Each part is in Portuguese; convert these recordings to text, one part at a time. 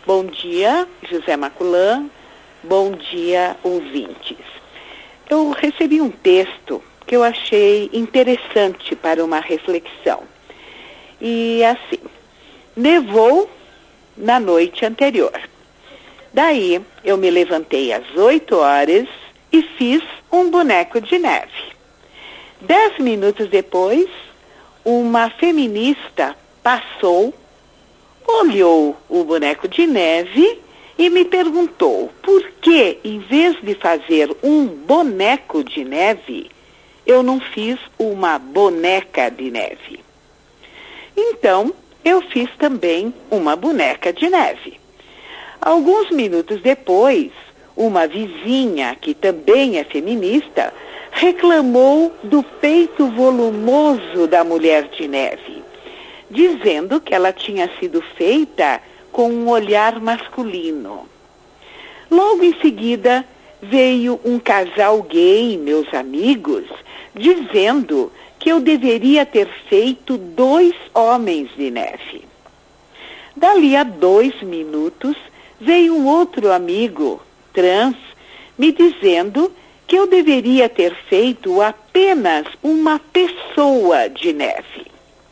Bom dia, José Maculã. Bom dia, ouvintes. Eu recebi um texto que eu achei interessante para uma reflexão. E assim, nevou na noite anterior. Daí, eu me levantei às 8 horas e fiz um boneco de neve. 10 minutos depois, uma feminista passou, olhou o boneco de neve e me perguntou por que, em vez de fazer um boneco de neve, eu não fiz uma boneca de neve. Então, eu fiz também uma boneca de neve. Alguns minutos depois, uma vizinha, que também é feminista, reclamou do peito volumoso da mulher de neve, dizendo que ela tinha sido feita com um olhar masculino. Logo em seguida, veio um casal gay, meus amigos, dizendo que eu deveria ter feito 2 homens de neve. Dali a 2 minutos, veio um outro amigo, trans, me dizendo que eu deveria ter feito apenas uma pessoa de neve.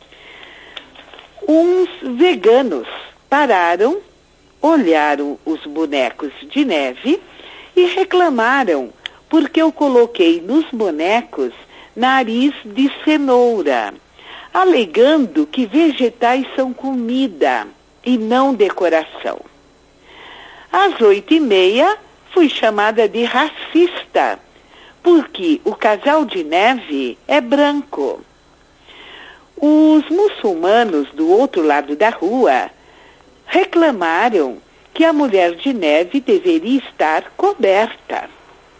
Uns veganos pararam, olharam os bonecos de neve e reclamaram porque eu coloquei nos bonecos nariz de cenoura, alegando que vegetais são comida e não decoração. Às 8h30, fui chamada de racista, porque o casal de neve é branco. Os muçulmanos do outro lado da rua reclamaram que a mulher de neve deveria estar coberta.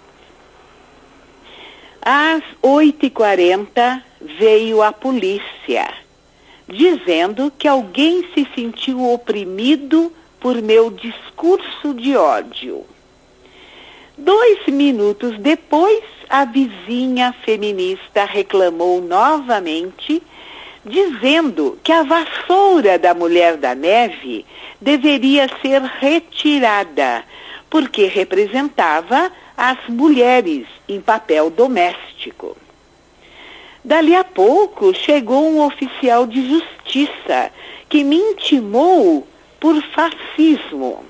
Às 8h40 veio a polícia, dizendo que alguém se sentiu oprimido por meu discurso de ódio. 2 minutos depois, a vizinha feminista reclamou novamente, dizendo que a vassoura da mulher da neve deveria ser retirada, porque representava as mulheres em papel doméstico. Dali a pouco, chegou um oficial de justiça que me intimou por fascismo.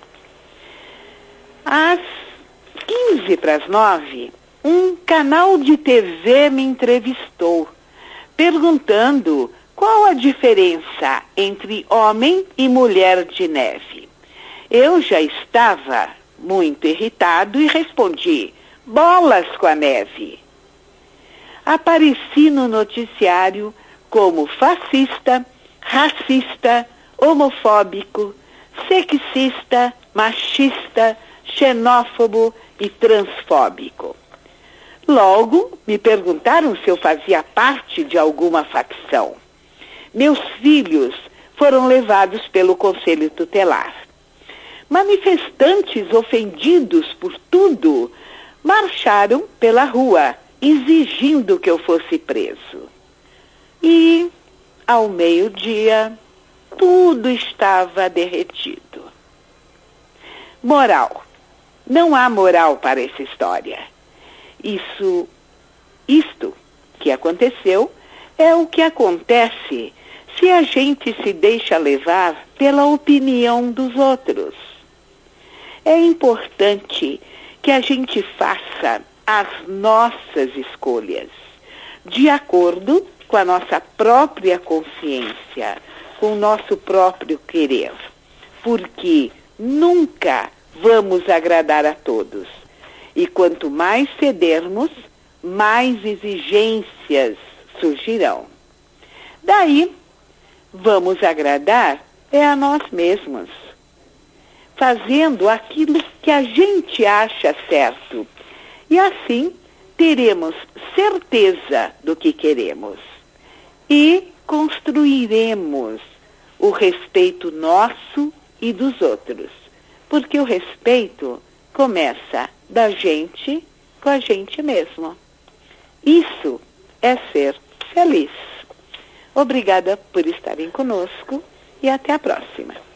Às 8h45, um canal de TV me entrevistou, perguntando qual a diferença entre homem e mulher de neve. Eu já estava muito irritado e respondi: bolas com a neve. Apareci no noticiário como fascista, racista, homofóbico, sexista, machista, xenófobo e transfóbico. Logo, me perguntaram se eu fazia parte de alguma facção. Meus filhos foram levados pelo Conselho Tutelar. Manifestantes ofendidos por tudo marcharam pela rua, exigindo que eu fosse preso. E, ao meio-dia, tudo estava derretido. Moral. Não há moral para essa história. Isto que aconteceu é o que acontece se a gente se deixa levar pela opinião dos outros. É importante que a gente faça as nossas escolhas, de acordo com a nossa própria consciência, com o nosso próprio querer, porque nunca vamos agradar a todos. E quanto mais cedermos, mais exigências surgirão. Daí, vamos agradar a nós mesmos, fazendo aquilo que a gente acha certo. E assim, teremos certeza do que queremos. E construiremos o respeito nosso e dos outros. Porque o respeito começa da gente com a gente mesmo. Isso é ser feliz. Obrigada por estarem conosco e até a próxima.